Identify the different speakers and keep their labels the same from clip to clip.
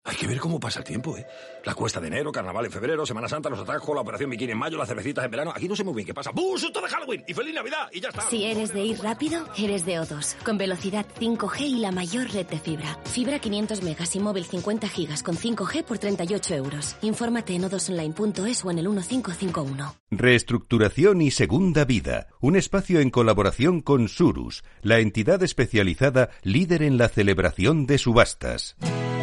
Speaker 1: Hay que ver cómo pasa el tiempo, ¿eh? La cuesta de enero, carnaval en febrero, Semana Santa, los atajos, la operación bikini en mayo, las cervecitas en verano. Aquí no sé muy bien qué pasa. ¡Bum! ¡Susto de Halloween! ¡Y feliz Navidad! Y ya está.
Speaker 2: Si eres de ir rápido, eres de O2. Con velocidad 5G y la mayor red de fibra. Fibra 500 megas y móvil 50 gigas con 5G por 38 euros. Infórmate en o2online.es o en el 1551.
Speaker 3: Reestructuración y segunda vida. Un espacio en colaboración con Surus, la entidad especializada líder en la celebración de subastas.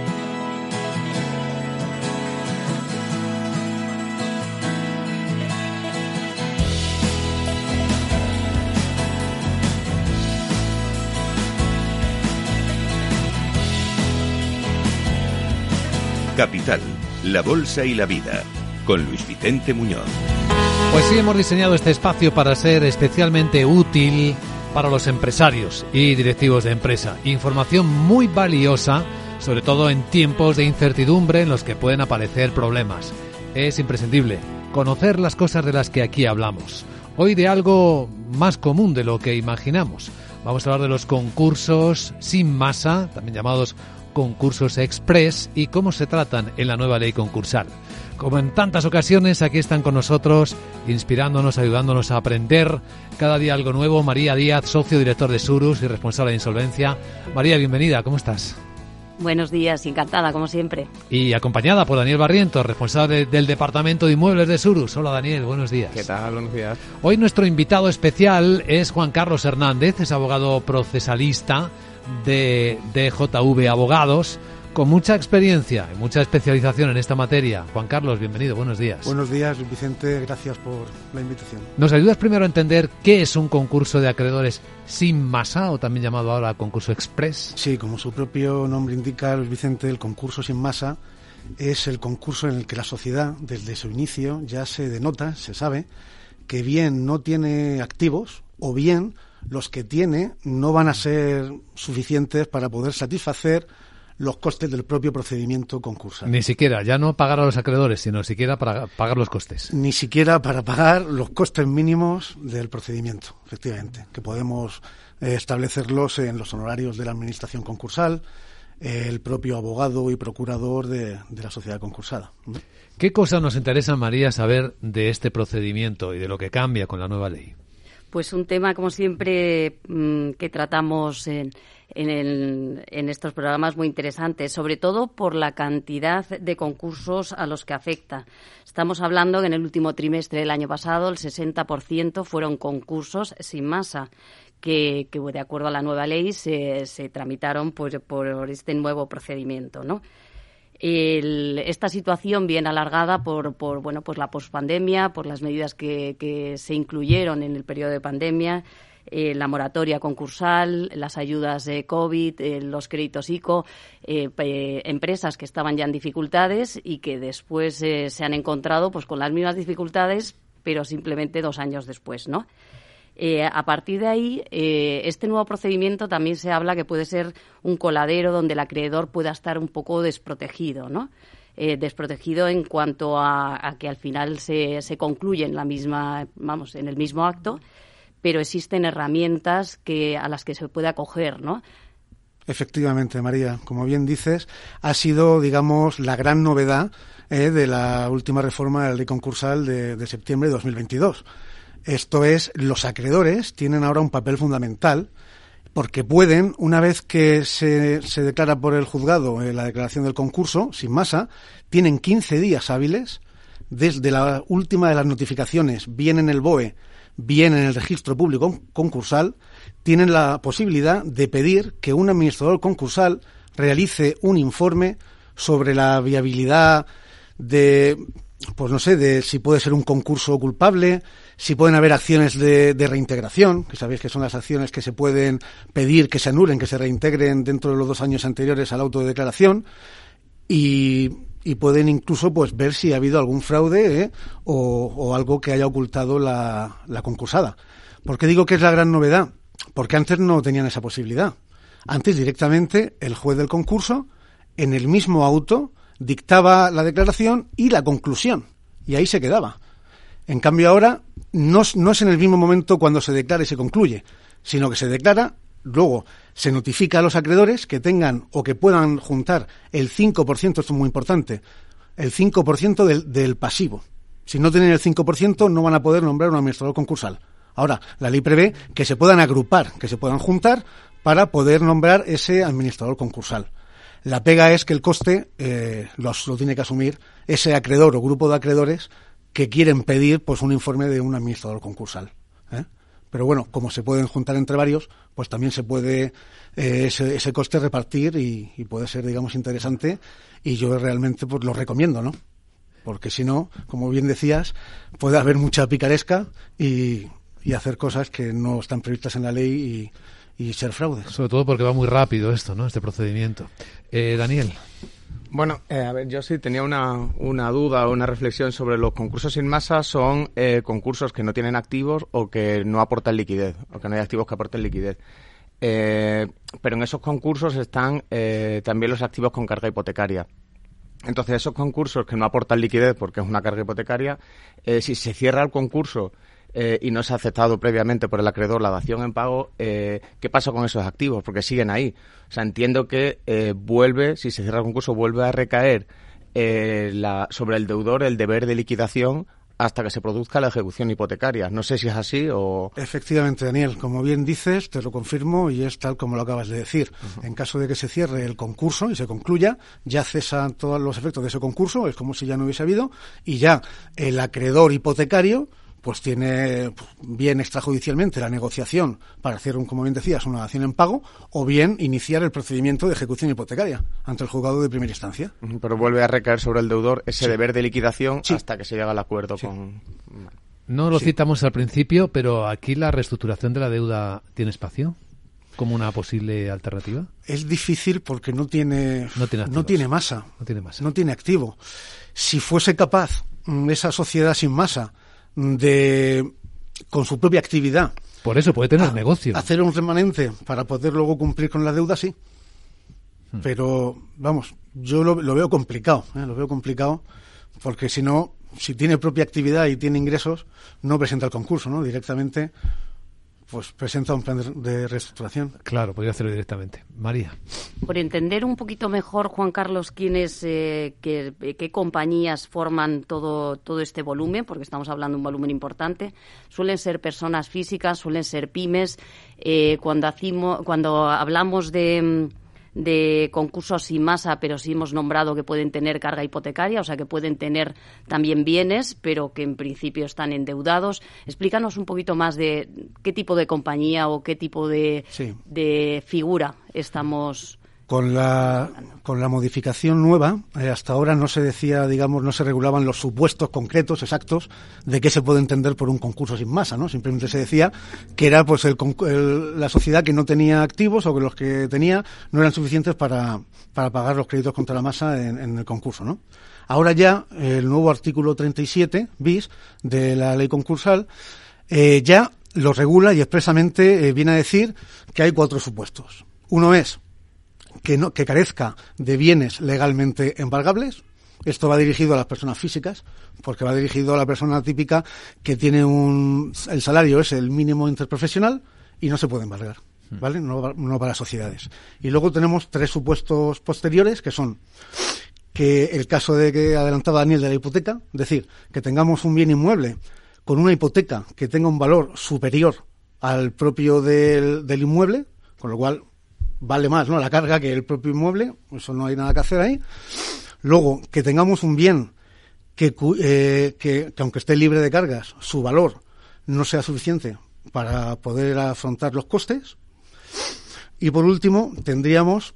Speaker 3: Capital, la bolsa y la vida, con Luis Vicente Muñoz.
Speaker 4: Pues sí, hemos diseñado este espacio para ser especialmente útil para los empresarios y directivos de empresa. Información muy valiosa, sobre todo en tiempos de incertidumbre en los que pueden aparecer problemas. Es imprescindible conocer las cosas de las que aquí hablamos. Hoy de algo más común de lo que imaginamos. Vamos a hablar de los concursos sin masa, también llamados concursos express, y cómo se tratan en la nueva ley concursal. Como en tantas ocasiones, aquí están con nosotros, inspirándonos, ayudándonos a aprender cada día algo nuevo, María Díaz, socio director de Surus y responsable de insolvencia. María, bienvenida, ¿cómo estás?
Speaker 5: Buenos días, encantada, como siempre.
Speaker 4: Y acompañada por Daniel Barrientos, responsable del Departamento de Inmuebles de Surus. Hola, Daniel, buenos días.
Speaker 6: ¿Qué tal? Buenos días.
Speaker 4: Hoy nuestro invitado especial es Juan Carlos Hernández, es abogado procesalista de DJV Abogados, con mucha experiencia y mucha especialización en esta materia. Juan Carlos, bienvenido, buenos días.
Speaker 7: Buenos días, Vicente, gracias por la invitación.
Speaker 4: ¿Nos ayudas primero a entender qué es un concurso de acreedores sin masa, o también llamado ahora concurso express?
Speaker 7: Sí, como su propio nombre indica, Vicente, el concurso sin masa es el concurso en el que la sociedad, desde su inicio, ya se denota, se sabe, que bien no tiene activos, o bien los que tiene no van a ser suficientes para poder satisfacer los costes del propio procedimiento concursal.
Speaker 4: Ni siquiera, ya no pagar a los acreedores, sino siquiera para pagar los costes.
Speaker 7: Ni siquiera para pagar los costes mínimos del procedimiento, efectivamente, que podemos establecerlos en los honorarios de la administración concursal, el propio abogado y procurador de la sociedad concursada.
Speaker 4: ¿Qué cosas nos interesa, María, saber de este procedimiento y de lo que cambia con la nueva ley?
Speaker 5: Pues un tema, como siempre, que tratamos en estos programas muy interesantes, sobre todo por la cantidad de concursos a los que afecta. Estamos hablando que en el último trimestre del año pasado el 60% fueron concursos sin masa, que de acuerdo a la nueva ley se tramitaron por este nuevo procedimiento, ¿no? Esta situación viene alargada por la pospandemia, por las medidas que se incluyeron en el periodo de pandemia, la moratoria concursal, las ayudas de COVID, los créditos ICO, empresas que estaban ya en dificultades y que después se han encontrado pues con las mismas dificultades, pero simplemente 2 años después, ¿no? A partir de ahí, este nuevo procedimiento también se habla que puede ser un coladero donde el acreedor pueda estar un poco desprotegido, ¿no? Desprotegido en cuanto a que al final se concluye en el mismo acto, pero existen herramientas a las que se puede acoger, ¿no?
Speaker 7: Efectivamente, María, como bien dices, ha sido, digamos, la gran novedad de la última reforma de la ley concursal de septiembre de 2022. Esto es, los acreedores tienen ahora un papel fundamental porque pueden, una vez que se declara por el juzgado la declaración del concurso sin masa, tienen 15 días hábiles desde la última de las notificaciones, bien en el BOE, bien en el registro público concursal, tienen la posibilidad de pedir que un administrador concursal realice un informe sobre la viabilidad de si puede ser un concurso culpable, si pueden haber acciones de reintegración, que sabéis que son las acciones que se pueden pedir que se anulen, que se reintegren dentro de los 2 años anteriores al auto de declaración, y pueden incluso pues ver si ha habido algún fraude o algo que haya ocultado la concursada. ¿Por qué digo que es la gran novedad? Porque antes no tenían esa posibilidad. Antes directamente el juez del concurso, en el mismo auto, dictaba la declaración y la conclusión, y ahí se quedaba. En cambio ahora no es en el mismo momento cuando se declara y se concluye, sino que se declara Luego, se notifica a los acreedores que tengan o que puedan juntar el 5%, esto es muy importante, el 5% del pasivo. Si no tienen el 5%, no van a poder nombrar un administrador concursal. Ahora, la ley prevé que se puedan agrupar, que se puedan juntar para poder nombrar ese administrador concursal. La pega es que el coste lo tiene que asumir ese acreedor o grupo de acreedores que quieren pedir pues un informe de un administrador concursal. Pero bueno, como se pueden juntar entre varios, pues también se puede ese coste repartir y puede ser, digamos, interesante, y yo realmente pues lo recomiendo, ¿no? Porque si no, como bien decías, puede haber mucha picaresca y hacer cosas que no están previstas en la ley y ser fraudes.
Speaker 4: Sobre todo porque va muy rápido esto, ¿no? Este procedimiento. Daniel.
Speaker 6: Bueno, a ver, yo sí tenía una duda o una reflexión sobre los concursos sin masa. Son concursos que no tienen activos o que no aportan liquidez, o que no hay activos que aporten liquidez. Pero en esos concursos están también los activos con carga hipotecaria. Entonces, esos concursos que no aportan liquidez porque es una carga hipotecaria, si se cierra el concurso y no se ha aceptado previamente por el acreedor la dación en pago, ¿qué pasa con esos activos? Porque siguen ahí. O sea, entiendo que si se cierra el concurso, vuelve a recaer sobre el deudor el deber de liquidación hasta que se produzca la ejecución hipotecaria. No sé si es así o...
Speaker 7: Efectivamente, Daniel, como bien dices, te lo confirmo y es tal como lo acabas de decir. Uh-huh. En caso de que se cierre el concurso y se concluya, ya cesan todos los efectos de ese concurso, es como si ya no hubiese habido, y ya el acreedor hipotecario pues tiene bien extrajudicialmente la negociación para hacer, como bien decías, una dación en pago, o bien iniciar el procedimiento de ejecución hipotecaria ante el juzgado de primera instancia.
Speaker 6: Pero vuelve a recaer sobre el deudor ese deber de liquidación hasta que se llega al acuerdo con...
Speaker 4: No lo citamos al principio, pero aquí la reestructuración de la deuda tiene espacio como una posible alternativa.
Speaker 7: Es difícil porque no tiene masa. No tiene activo. Si fuese capaz esa sociedad sin masa con su propia actividad.
Speaker 4: Por eso puede tener negocio.
Speaker 7: Hacer un remanente para poder luego cumplir con la deuda, sí. Pero, vamos, yo lo veo complicado. Lo veo complicado porque si tiene propia actividad y tiene ingresos, no presenta el concurso, ¿no? Directamente, pues presenta un plan de reestructuración.
Speaker 4: Claro, podría hacerlo directamente. María.
Speaker 5: Por entender un poquito mejor, Juan Carlos, qué compañías forman todo este volumen, porque estamos hablando de un volumen importante. Suelen ser personas físicas, suelen ser pymes. Cuando hablamos de concursos sin masa, pero sí hemos nombrado que pueden tener carga hipotecaria, o sea que pueden tener también bienes, pero que en principio están endeudados. Explícanos un poquito más de qué tipo de compañía o qué tipo de figura estamos...
Speaker 7: Con la modificación nueva, hasta ahora no se decía, digamos, no se regulaban los supuestos concretos, exactos, de qué se puede entender por un concurso sin masa, ¿no? Simplemente se decía que era pues la sociedad que no tenía activos o que los que tenía no eran suficientes para pagar los créditos contra la masa en el concurso, ¿no? Ahora ya el nuevo artículo 37 bis de la ley concursal ya lo regula y expresamente viene a decir que hay 4 supuestos. Uno es que carezca de bienes legalmente embargables. Esto va dirigido a las personas físicas, porque va dirigido a la persona típica que tiene el salario es el mínimo interprofesional y no se puede embargar, ¿vale? No para sociedades. Y luego tenemos 3 supuestos posteriores, que son que el caso de que adelantaba Daniel de la hipoteca, es decir, que tengamos un bien inmueble con una hipoteca que tenga un valor superior al propio del inmueble, con lo cual vale más, ¿no?, la carga que el propio inmueble, eso no hay nada que hacer ahí. Luego, que tengamos un bien que aunque esté libre de cargas, su valor no sea suficiente para poder afrontar los costes. Y por último, tendríamos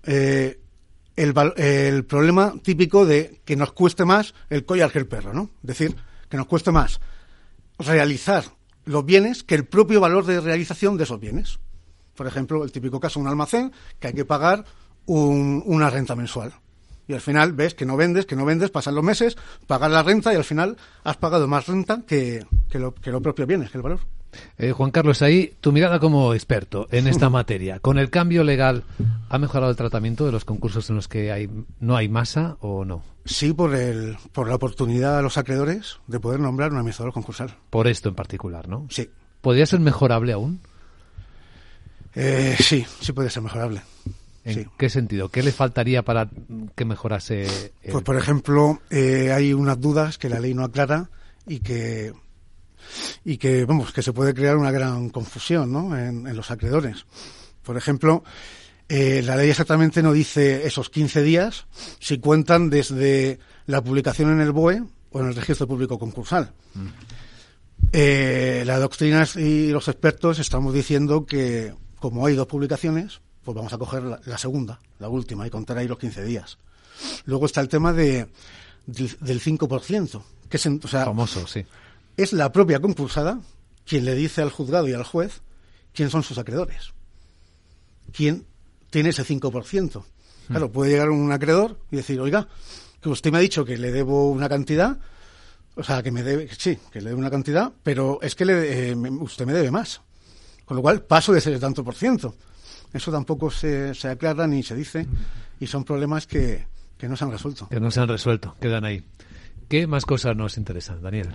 Speaker 7: el problema típico de que nos cueste más el collar que el perro, ¿no? Es decir, que nos cueste más realizar los bienes que el propio valor de realización de esos bienes. Por ejemplo, el típico caso de un almacén que hay que pagar una renta mensual. Y al final ves que no vendes, pasan los meses, pagas la renta y al final has pagado más renta que lo propio bienes, que el valor.
Speaker 4: Juan Carlos, ahí tu mirada como experto en esta materia. ¿Con el cambio legal ha mejorado el tratamiento de los concursos en los que no hay masa o no?
Speaker 7: Sí, por la oportunidad a los acreedores de poder nombrar un administrador concursal.
Speaker 4: Por esto en particular, ¿no?
Speaker 7: Sí.
Speaker 4: ¿Podría ser mejorable aún?
Speaker 7: Sí puede ser mejorable.
Speaker 4: ¿En qué sentido? ¿Qué le faltaría para que mejorase?
Speaker 7: Pues, por ejemplo, hay unas dudas que la ley no aclara y que se puede crear una gran confusión, ¿no? en los acreedores. Por ejemplo, la ley exactamente no dice esos 15 días si cuentan desde la publicación en el BOE o en el registro público concursal. Las doctrinas y los expertos estamos diciendo que, como hay 2 publicaciones, pues vamos a coger la segunda, la última, y contar ahí los 15 días. Luego está el tema del 5%, que es,
Speaker 4: famoso, sí.
Speaker 7: Es la propia concursada quien le dice al juzgado y al juez quién son sus acreedores. ¿Quién tiene ese 5%? Claro, puede llegar un acreedor y decir, oiga, que usted me ha dicho que le debo una cantidad, o sea, que me debe, sí, que le debo una cantidad, pero es que usted me debe más. Con lo cual, paso de ese tanto por ciento. Eso tampoco se aclara ni se dice, y son problemas que no se han resuelto.
Speaker 4: Que no se han resuelto, quedan ahí. ¿Qué más cosas nos interesan, Daniel?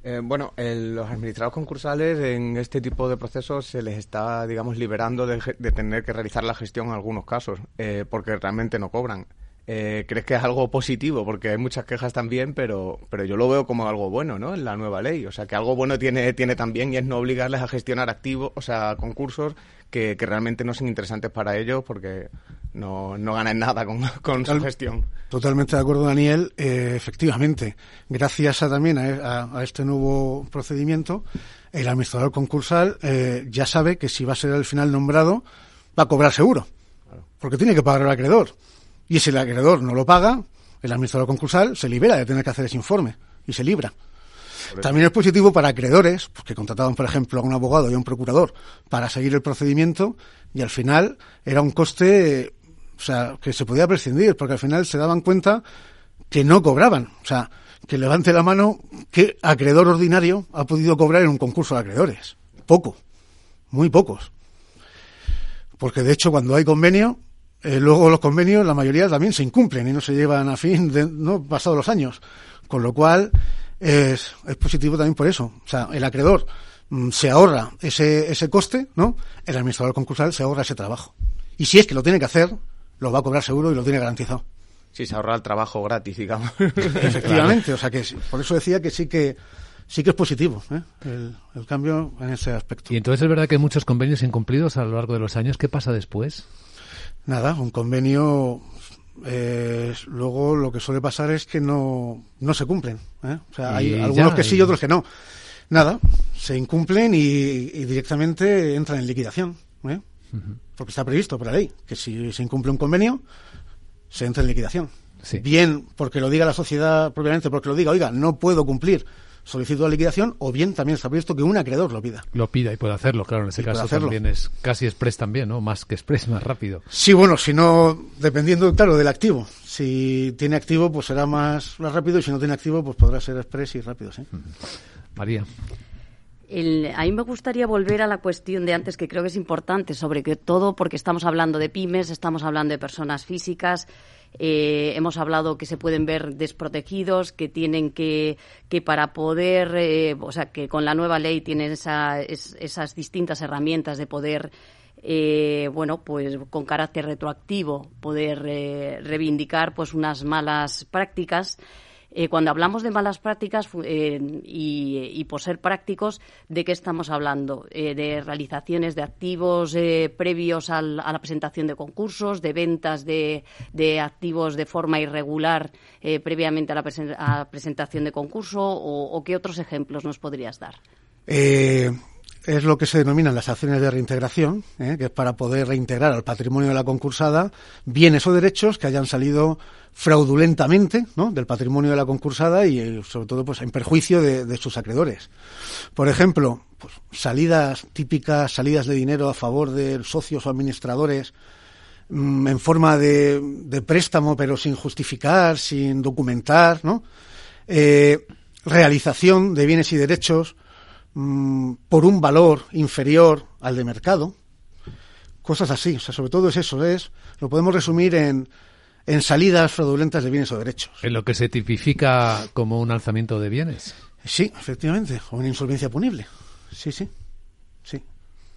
Speaker 6: Los administrados concursales en este tipo de procesos se les está, digamos, liberando de tener que realizar la gestión en algunos casos, porque realmente no cobran. ¿Crees que es algo positivo? Porque hay muchas quejas también, pero yo lo veo como algo bueno, ¿no? En la nueva ley. O sea, que algo bueno tiene también, y es no obligarles a gestionar activos, o sea, concursos que realmente no son interesantes para ellos, porque no ganan nada con su gestión.
Speaker 7: Totalmente de acuerdo, Daniel. Efectivamente, gracias también a este nuevo procedimiento, el administrador concursal ya sabe que si va a ser al final nombrado, va a cobrar seguro, porque tiene que pagar al acreedor. Y si el acreedor no lo paga, el administrador concursal se libera de tener que hacer ese informe y se libra. También es positivo para acreedores, pues, que contrataban, por ejemplo, a un abogado y a un procurador para seguir el procedimiento, y al final era un coste, o sea, que se podía prescindir, porque al final se daban cuenta que no cobraban. O sea, que levante la mano qué acreedor ordinario ha podido cobrar en un concurso de acreedores. Poco, muy pocos. Porque de hecho, cuando hay convenio, luego los convenios, la mayoría también se incumplen y no se llevan a fin, no pasados los años. Con lo cual, es positivo también por eso. O sea, el acreedor se ahorra ese coste, ¿no? El administrador concursal se ahorra ese trabajo. Y si es que lo tiene que hacer, lo va a cobrar seguro y lo tiene garantizado.
Speaker 6: Sí, se ahorra el trabajo gratis, digamos.
Speaker 7: Efectivamente, claro. O sea que por eso decía que sí que es positivo, el cambio en ese aspecto.
Speaker 4: Y entonces es verdad que hay muchos convenios incumplidos a lo largo de los años. ¿Qué pasa después?
Speaker 7: Nada, un convenio, luego lo que suele pasar es que no se cumplen. O sea, hay algunos que sí y otros que no. Nada, se incumplen y directamente entran en liquidación. Porque está previsto por la ley que si se incumple un convenio, se entra en liquidación. Sí. Bien porque lo diga la sociedad propiamente, porque lo diga, oiga, no puedo cumplir, solicito la liquidación, o bien también está previsto que un acreedor lo pida.
Speaker 4: Lo pida y puede hacerlo, claro, en ese caso también es casi express también, ¿no? Más que express, más rápido.
Speaker 7: Sí, bueno, si no, dependiendo, claro, del activo. Si tiene activo, pues será más rápido, y si no tiene activo, pues podrá ser express y rápido, ¿sí?
Speaker 4: María.
Speaker 5: A mí me gustaría volver a la cuestión de antes, que creo que es importante, sobre que todo, porque estamos hablando de pymes, estamos hablando de personas físicas, hemos hablado que se pueden ver desprotegidos, que tienen que para poder, o sea, que con la nueva ley tienen esas distintas herramientas de poder, bueno, pues con carácter retroactivo, poder reivindicar pues unas malas prácticas. Cuando hablamos de malas prácticas y por ser prácticos, ¿de qué estamos hablando? De realizaciones de activos previos a la presentación de concursos, de ventas de activos de forma irregular previamente a la presentación de concurso, o ¿qué otros ejemplos nos podrías dar?
Speaker 7: Es lo que se denominan las acciones de reintegración, que es para poder reintegrar al patrimonio de la concursada bienes o derechos que hayan salido fraudulentamente, ¿no?, del patrimonio de la concursada y sobre todo pues en perjuicio de sus acreedores. Por ejemplo, pues típicas salidas de dinero a favor de socios o administradores en forma de préstamo, pero sin justificar, sin documentar, ¿no? Realización de bienes y derechos por un valor inferior al de mercado, cosas así. O sea, sobre todo es eso, lo podemos resumir en salidas fraudulentas de bienes o derechos.
Speaker 4: ¿En lo que se tipifica como un alzamiento de bienes?
Speaker 7: Sí, efectivamente, o una insolvencia punible. Sí.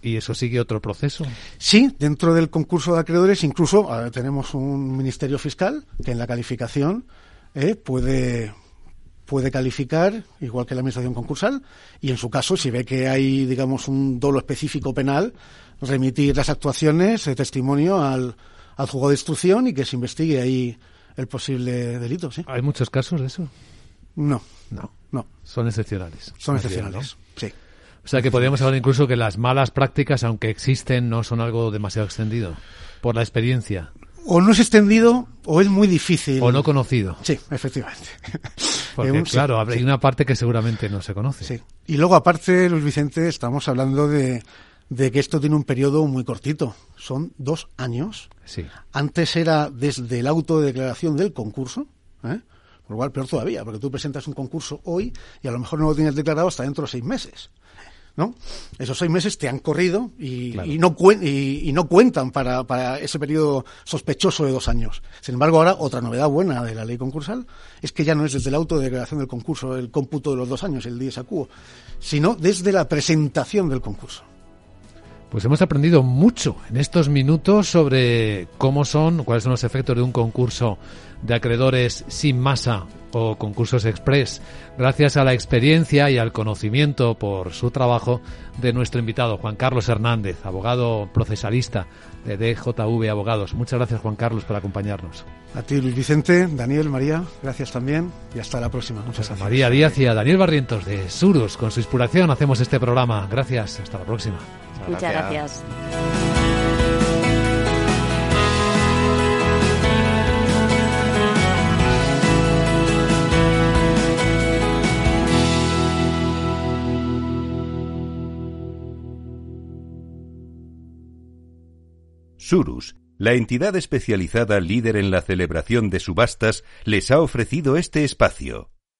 Speaker 4: ¿Y eso sigue otro proceso?
Speaker 7: Sí, dentro del concurso de acreedores incluso tenemos un ministerio fiscal que en la calificación puede calificar, igual que la administración concursal, y en su caso, si ve que hay, digamos, un dolo específico penal, remitir las actuaciones de testimonio al juzgado de instrucción y que se investigue ahí el posible delito, ¿sí?
Speaker 4: ¿Hay muchos casos de eso?
Speaker 7: No.
Speaker 4: Son excepcionales.
Speaker 7: Son excepcionales, ¿no? Sí.
Speaker 4: O sea que podríamos hablar incluso que las malas prácticas, aunque existen, no son algo demasiado extendido, por la experiencia.
Speaker 7: O no es extendido o es muy difícil.
Speaker 4: O no conocido.
Speaker 7: Sí, efectivamente.
Speaker 4: Porque, claro, hay una parte que seguramente no se conoce.
Speaker 7: Sí. Y luego, aparte, Luis Vicente, estamos hablando de que esto tiene un periodo muy cortito. Son 2 años.
Speaker 4: Sí.
Speaker 7: Antes era desde el auto de declaración del concurso, por lo cual peor todavía, porque tú presentas un concurso hoy y a lo mejor no lo tienes declarado hasta dentro de 6 meses. ¿No? Esos 6 meses te han corrido
Speaker 4: claro.
Speaker 7: y no cuentan para ese periodo sospechoso de 2 años. Sin embargo, ahora otra novedad buena de la ley concursal es que ya no es desde el auto de declaración del concurso el cómputo de los 2 años, el dies a quo, sino desde la presentación del concurso.
Speaker 4: Pues hemos aprendido mucho en estos minutos sobre cuáles son los efectos de un concurso de acreedores sin masa o concursos express, gracias a la experiencia y al conocimiento por su trabajo de nuestro invitado, Juan Carlos Hernández, abogado procesalista de DJV Abogados. Muchas gracias, Juan Carlos, por acompañarnos.
Speaker 7: A ti, Luis Vicente, Daniel, María, gracias también y hasta la próxima. Muchas gracias.
Speaker 4: A María Díaz y a Daniel Barrientos de Surus, con su inspiración hacemos este programa. Gracias, hasta la próxima.
Speaker 5: Muchas gracias.
Speaker 3: Surus, la entidad especializada líder en la celebración de subastas, les ha ofrecido este espacio.